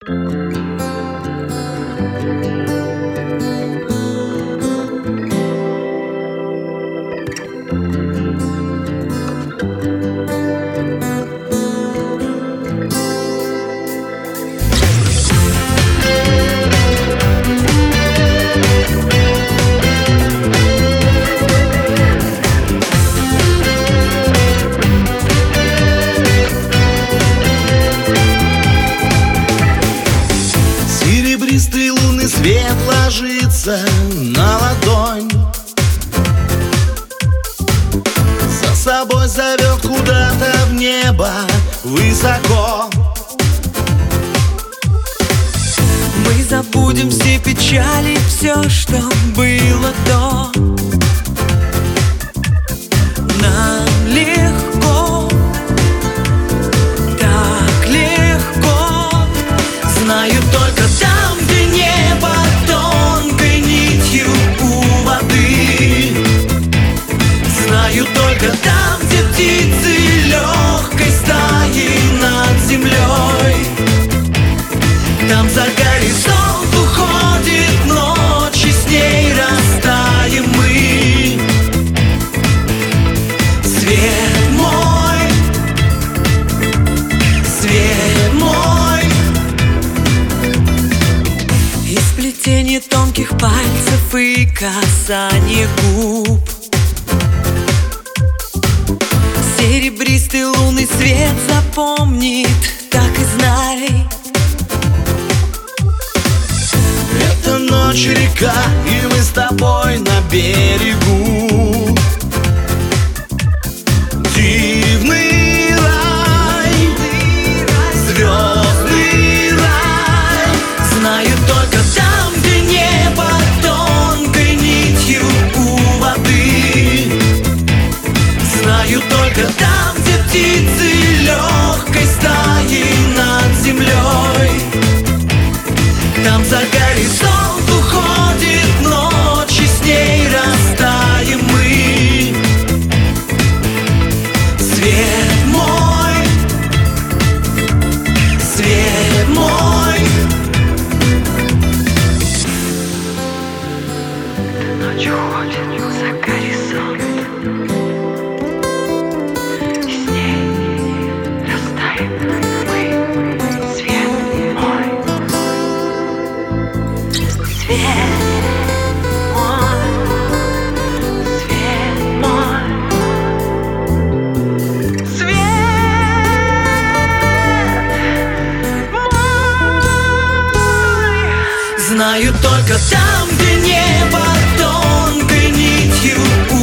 Серебристый лунный свет ложится на ладонь, за собой зовет куда-то в небо высоко. Мы забудем все печали, все, что было до. Нам легко, так легко. Знаю только там, где небо тонкой нитью у воды. Знаю только там, где птицы легкой стаей над землей. Там за горизонт уходит ночь, и с ней растаем мы. Свет мой, свет мой. И сплетение тонких пальцев и касание губ. Серебристый лунный свет запомнит, так и знай. Это ночь, река, и мы с тобой на берегу. Дивный рай, звездный рай. Знаю только там, где небо тонкой нитью у воды. Знаю только там, где птицы легкой стаей над землей. Там за горизонт уходит ночь, и с ней растаем мы. Свет мой, свет мой. Ночь уходит за горизонт, и с ней растаем мы. Свет мой. Свет мой, свет мой, свет мой. Знаю только там, где небо тонкой нитью